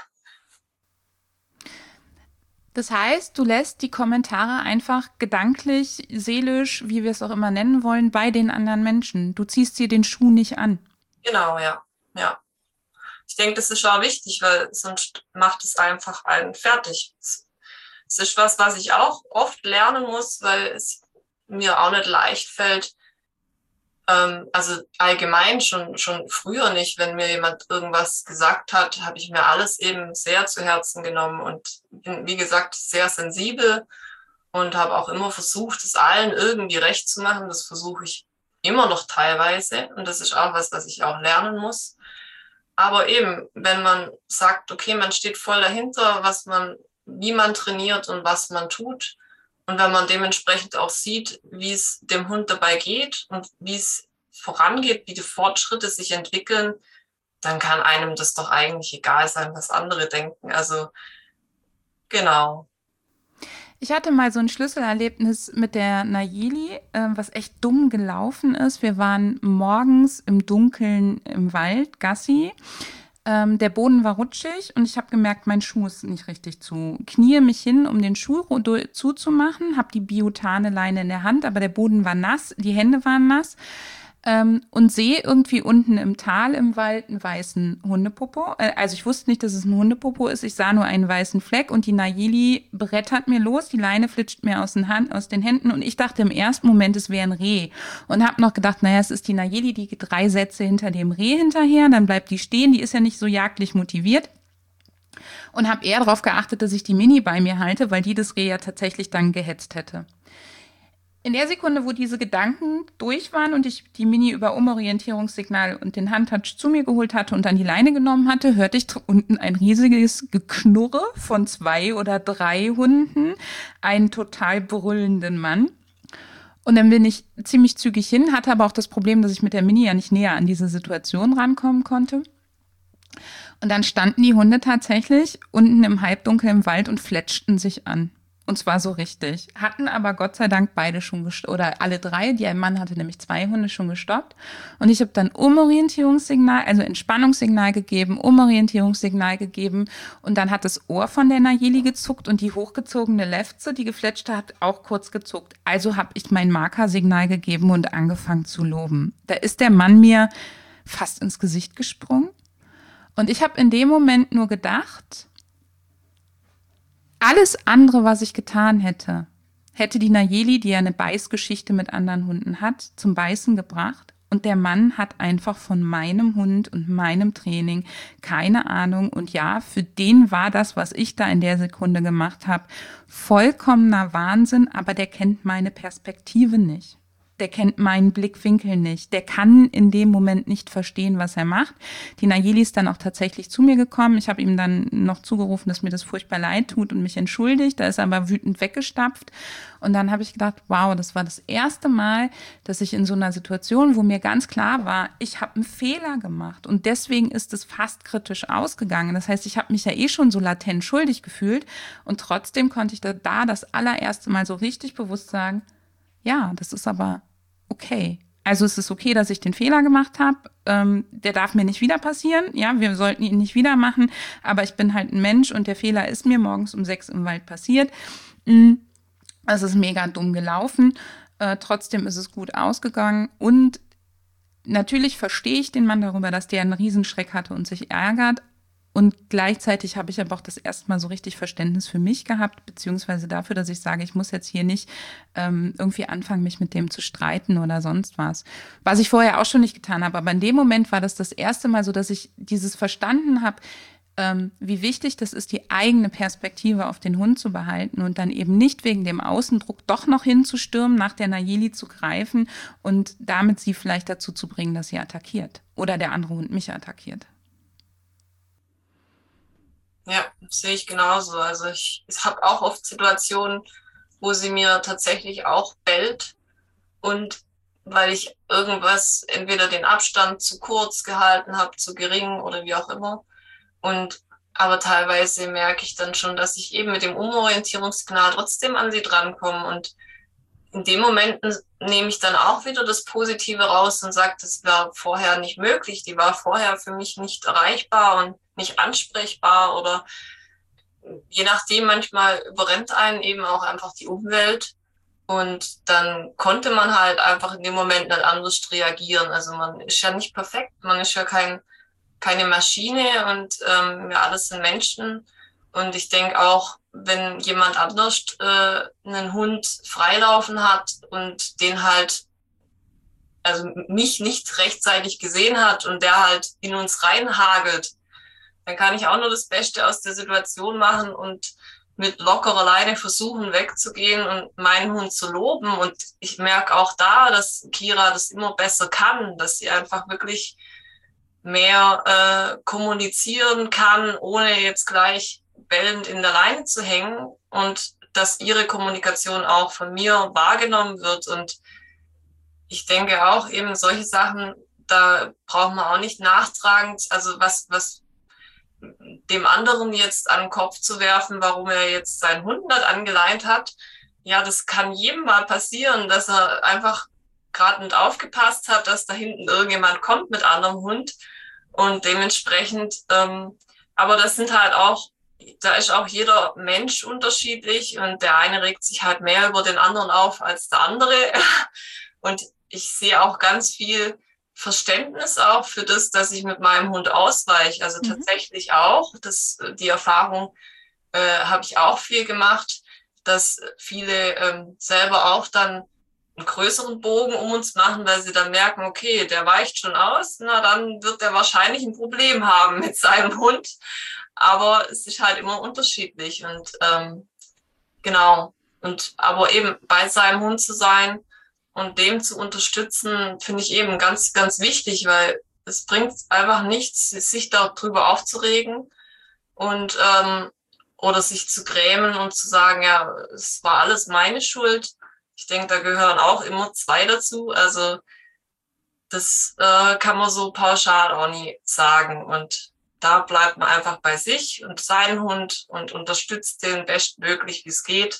Das heißt, du lässt die Kommentare einfach gedanklich, seelisch, wie wir es auch immer nennen wollen, bei den anderen Menschen. Du ziehst dir den Schuh nicht an. Genau, ja. Ja. Ich denke, das ist auch wichtig, weil sonst macht es einfach einen fertig. Es ist was, was ich auch oft lernen muss, weil es mir auch nicht leicht fällt, Ähm, also allgemein schon, schon früher nicht, wenn mir jemand irgendwas gesagt hat, habe ich mir alles eben sehr zu Herzen genommen und bin, wie gesagt, sehr sensibel und habe auch immer versucht, es allen irgendwie recht zu machen. Das versuche ich immer noch teilweise und das ist auch was, was ich auch lernen muss. Aber eben, wenn man sagt, okay, man steht voll dahinter, was man, wie man trainiert und was man tut, und wenn man dementsprechend auch sieht, wie es dem Hund dabei geht und wie es vorangeht, wie die Fortschritte sich entwickeln, dann kann einem das doch eigentlich egal sein, was andere denken. Also genau. Ich hatte mal so ein Schlüsselerlebnis mit der Nayeli, äh, was echt dumm gelaufen ist. Wir waren morgens im Dunkeln im Wald, Gassi. Ähm, der Boden war rutschig und ich habe gemerkt, mein Schuh ist nicht richtig zu. Knie mich hin, um den Schuh zuzumachen, habe die Biotane-Leine in der Hand, aber der Boden war nass, die Hände waren nass. Ähm, und sehe irgendwie unten im Tal im Wald einen weißen Hundepopo. Äh, also ich wusste nicht, dass es ein Hundepopo ist. Ich sah nur einen weißen Fleck und die Nayeli brettert mir los. Die Leine flitscht mir aus den, Hand, aus den Händen und ich dachte im ersten Moment, es wäre ein Reh. Und habe noch gedacht, naja, es ist die Nayeli, die geht drei Sätze hinter dem Reh hinterher. Dann bleibt die stehen. Die ist ja nicht so jagdlich motiviert. Und habe eher darauf geachtet, dass ich die Mini bei mir halte, weil die das Reh ja tatsächlich dann gehetzt hätte. In der Sekunde, wo diese Gedanken durch waren und ich die Mini über Umorientierungssignal und den Handtouch zu mir geholt hatte und an die Leine genommen hatte, hörte ich unten ein riesiges Geknurre von zwei oder drei Hunden, einen total brüllenden Mann. Und dann bin ich ziemlich zügig hin, hatte aber auch das Problem, dass ich mit der Mini ja nicht näher an diese Situation rankommen konnte. Und dann standen die Hunde tatsächlich unten im Halbdunkel im Wald und fletschten sich an. Und zwar so richtig. Hatten aber Gott sei Dank beide schon gestoppt, oder alle drei. Der Mann hatte nämlich zwei Hunde schon gestoppt. Und ich habe dann Umorientierungssignal, also Entspannungssignal gegeben, Umorientierungssignal gegeben. Und dann hat das Ohr von der Nayeli gezuckt und die hochgezogene Lefze, die gefletschte, hat auch kurz gezuckt. Also habe ich mein Markersignal gegeben und angefangen zu loben. Da ist der Mann mir fast ins Gesicht gesprungen. Und ich habe in dem Moment nur gedacht, alles andere, was ich getan hätte, hätte die Nayeli, die ja eine Beißgeschichte mit anderen Hunden hat, zum Beißen gebracht. Und der Mann hat einfach von meinem Hund und meinem Training keine Ahnung. Und ja, für den war das, was ich da in der Sekunde gemacht habe, vollkommener Wahnsinn. Aber der kennt meine Perspektive nicht. Der kennt meinen Blickwinkel nicht. Der kann in dem Moment nicht verstehen, was er macht. Die Nayeli ist dann auch tatsächlich zu mir gekommen. Ich habe ihm dann noch zugerufen, dass mir das furchtbar leid tut und mich entschuldigt. Da ist er aber wütend weggestapft. Und dann habe ich gedacht, wow, das war das erste Mal, dass ich in so einer Situation, wo mir ganz klar war, ich habe einen Fehler gemacht. Und deswegen ist es fast kritisch ausgegangen. Das heißt, ich habe mich ja eh schon so latent schuldig gefühlt. Und trotzdem konnte ich da, da das allererste Mal so richtig bewusst sagen, ja, das ist aber okay. Also es ist okay, dass ich den Fehler gemacht habe. Ähm, der darf mir nicht wieder passieren. Ja, wir sollten ihn nicht wieder machen. Aber ich bin halt ein Mensch und der Fehler ist mir morgens um sechs im Wald passiert. Es ist mega dumm gelaufen. Äh, trotzdem ist es gut ausgegangen. Und natürlich verstehe ich den Mann darüber, dass der einen Riesenschreck hatte und sich ärgert. Und gleichzeitig habe ich aber auch das erste Mal so richtig Verständnis für mich gehabt, beziehungsweise dafür, dass ich sage, ich muss jetzt hier nicht ähm, irgendwie anfangen, mich mit dem zu streiten oder sonst was. Was ich vorher auch schon nicht getan habe. Aber in dem Moment war das das erste Mal so, dass ich dieses verstanden habe, ähm, wie wichtig das ist, die eigene Perspektive auf den Hund zu behalten und dann eben nicht wegen dem Außendruck doch noch hinzustürmen, nach der Nayeli zu greifen und damit sie vielleicht dazu zu bringen, dass sie attackiert oder der andere Hund mich attackiert. Ja, sehe ich genauso. Also ich, ich habe auch oft Situationen, wo sie mir tatsächlich auch bellt und weil ich irgendwas, entweder den Abstand zu kurz gehalten habe, zu gering oder wie auch immer. Und aber teilweise merke ich dann schon, dass ich eben mit dem Umorientierungssignal trotzdem an sie drankomme. Und in dem Moment nehme ich dann auch wieder das Positive raus und sage, das war vorher nicht möglich. Die war vorher für mich nicht erreichbar und nicht ansprechbar oder je nachdem, manchmal überrennt einen eben auch einfach die Umwelt und dann konnte man halt einfach in dem Moment nicht anders reagieren. Also man ist ja nicht perfekt, man ist ja kein, keine Maschine und ähm, wir alles sind Menschen und ich denke auch, wenn jemand anders äh, einen Hund freilaufen hat und den halt also mich nicht rechtzeitig gesehen hat und der halt in uns reinhagelt, dann kann ich auch nur das Beste aus der Situation machen und mit lockerer Leine versuchen wegzugehen und meinen Hund zu loben. Und ich merke auch da, dass Kira das immer besser kann, dass sie einfach wirklich mehr äh, kommunizieren kann, ohne jetzt gleich bellend in der Leine zu hängen, und dass ihre Kommunikation auch von mir wahrgenommen wird. Und ich denke auch eben solche Sachen, da braucht man auch nicht nachtragend, also was, was dem anderen jetzt an den Kopf zu werfen, warum er jetzt seinen Hund nicht angeleint hat. Ja, das kann jedem mal passieren, dass er einfach gerade nicht aufgepasst hat, dass da hinten irgendjemand kommt mit anderem Hund, und dementsprechend, ähm, aber das sind halt auch, da ist auch jeder Mensch unterschiedlich und der eine regt sich halt mehr über den anderen auf als der andere. Und ich sehe auch ganz viel Verständnis auch für das, dass ich mit meinem Hund ausweiche. Also Mhm. tatsächlich auch, das, die Erfahrung äh, habe ich auch viel gemacht, dass viele ähm, selber auch dann einen größeren Bogen um uns machen, weil sie dann merken, okay, der weicht schon aus, na dann wird er wahrscheinlich ein Problem haben mit seinem Hund. Aber es ist halt immer unterschiedlich und ähm, genau. Und aber eben bei seinem Hund zu sein und dem zu unterstützen, finde ich eben ganz, ganz wichtig, weil es bringt einfach nichts, sich darüber aufzuregen und ähm, oder sich zu grämen und zu sagen, ja, es war alles meine Schuld. Ich denke, da gehören auch immer zwei dazu. Also das äh, kann man so pauschal auch nie sagen. Und da bleibt man einfach bei sich und seinen Hund und unterstützt den bestmöglich, wie es geht.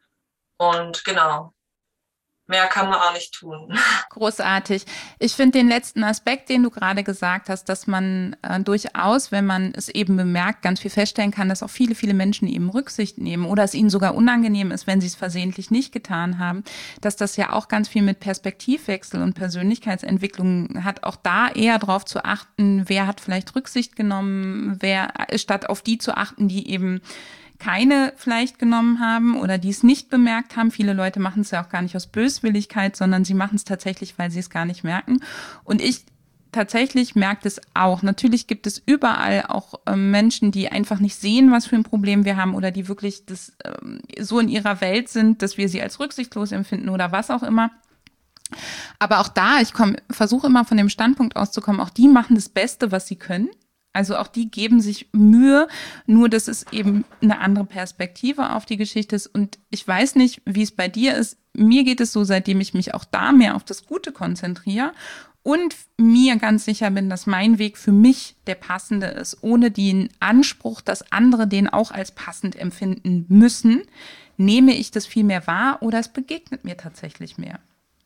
Und genau, mehr kann man auch nicht tun. Großartig. Ich finde den letzten Aspekt, den du gerade gesagt hast, dass man äh, durchaus, wenn man es eben bemerkt, ganz viel feststellen kann, dass auch viele, viele Menschen eben Rücksicht nehmen oder es ihnen sogar unangenehm ist, wenn sie es versehentlich nicht getan haben, dass das ja auch ganz viel mit Perspektivwechsel und Persönlichkeitsentwicklung hat, auch da eher darauf zu achten, wer hat vielleicht Rücksicht genommen, wer, statt auf die zu achten, die eben keine vielleicht genommen haben oder die es nicht bemerkt haben. Viele Leute machen es ja auch gar nicht aus Böswilligkeit, sondern sie machen es tatsächlich, weil sie es gar nicht merken. Und ich tatsächlich merke es auch. Natürlich gibt es überall auch ähm, Menschen, die einfach nicht sehen, was für ein Problem wir haben oder die wirklich das, ähm, so in ihrer Welt sind, dass wir sie als rücksichtslos empfinden oder was auch immer. Aber auch da, ich komme, versuche immer von dem Standpunkt auszukommen, auch die machen das Beste, was sie können. Also auch die geben sich Mühe, nur dass es eben eine andere Perspektive auf die Geschichte ist. Und ich weiß nicht, wie es bei dir ist. Mir geht es so, seitdem ich mich auch da mehr auf das Gute konzentriere und mir ganz sicher bin, dass mein Weg für mich der passende ist, ohne den Anspruch, dass andere den auch als passend empfinden müssen, nehme ich das viel mehr wahr oder es begegnet mir tatsächlich mehr.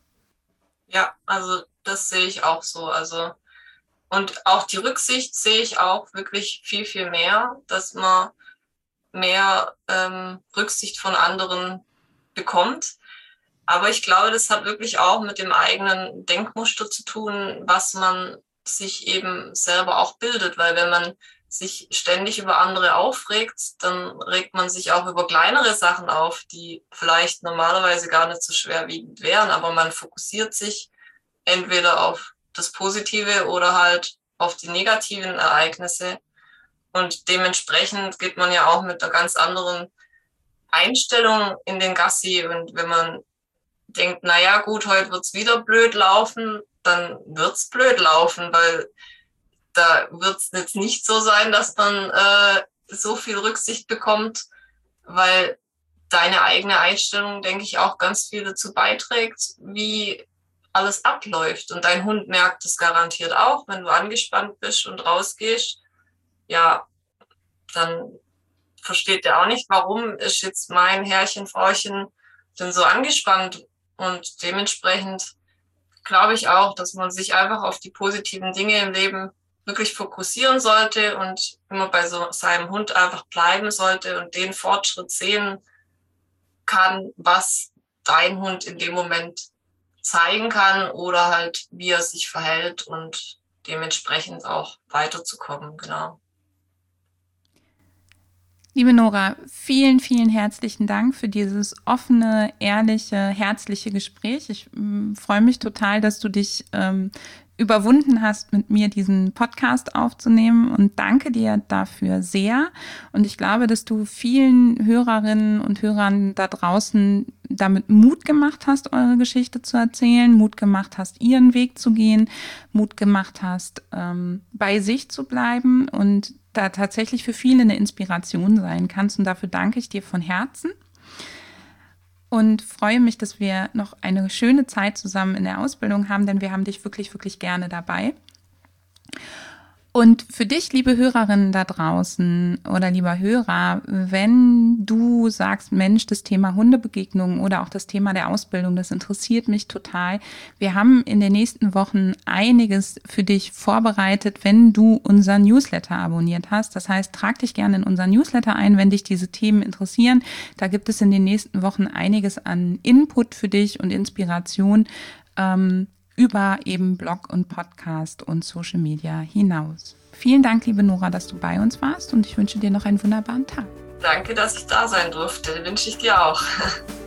Ja, also das sehe ich auch so. Also und auch die Rücksicht sehe ich auch wirklich viel, viel mehr, dass man mehr ähm, Rücksicht von anderen bekommt. Aber ich glaube, das hat wirklich auch mit dem eigenen Denkmuster zu tun, was man sich eben selber auch bildet. Weil wenn man sich ständig über andere aufregt, dann regt man sich auch über kleinere Sachen auf, die vielleicht normalerweise gar nicht so schwerwiegend wären. Aber man fokussiert sich entweder auf das Positive oder halt auf die negativen Ereignisse. Und dementsprechend geht man ja auch mit einer ganz anderen Einstellung in den Gassi. Und wenn man denkt, naja, gut, heute wird's wieder blöd laufen, dann wird's blöd laufen, weil da wird's jetzt nicht so sein, dass man äh, so viel Rücksicht bekommt, weil deine eigene Einstellung, denke ich, auch ganz viel dazu beiträgt, wie alles abläuft. Und dein Hund merkt es garantiert auch, wenn du angespannt bist und rausgehst. Ja, dann versteht der auch nicht, warum ist jetzt mein Herrchen, Frauchen denn so angespannt. Und dementsprechend glaube ich auch, dass man sich einfach auf die positiven Dinge im Leben wirklich fokussieren sollte und immer bei so seinem Hund einfach bleiben sollte und den Fortschritt sehen kann, was dein Hund in dem Moment zeigen kann oder halt, wie er sich verhält und dementsprechend auch weiterzukommen, genau. Liebe Nora, vielen, vielen herzlichen Dank für dieses offene, ehrliche, herzliche Gespräch. Ich ähm, freue mich total, dass du dich ähm, überwunden hast, mit mir diesen Podcast aufzunehmen, und danke dir dafür sehr. Und ich glaube, dass du vielen Hörerinnen und Hörern da draußen damit Mut gemacht hast, eure Geschichte zu erzählen, Mut gemacht hast, ihren Weg zu gehen, Mut gemacht hast, ähm, bei sich zu bleiben und da tatsächlich für viele eine Inspiration sein kannst. Und dafür danke ich dir von Herzen und freue mich, dass wir noch eine schöne Zeit zusammen in der Ausbildung haben, denn wir haben dich wirklich, wirklich gerne dabei. Und für dich, liebe Hörerinnen da draußen oder lieber Hörer, wenn du sagst, Mensch, das Thema Hundebegegnungen oder auch das Thema der Ausbildung, das interessiert mich total. Wir haben in den nächsten Wochen einiges für dich vorbereitet, wenn du unseren Newsletter abonniert hast. Das heißt, trag dich gerne in unseren Newsletter ein, wenn dich diese Themen interessieren. Da gibt es in den nächsten Wochen einiges an Input für dich und Inspiration, ähm, über eben Blog und Podcast und Social Media hinaus. Vielen Dank, liebe Nora, dass du bei uns warst, und ich wünsche dir noch einen wunderbaren Tag. Danke, dass ich da sein durfte. Wünsche ich dir auch.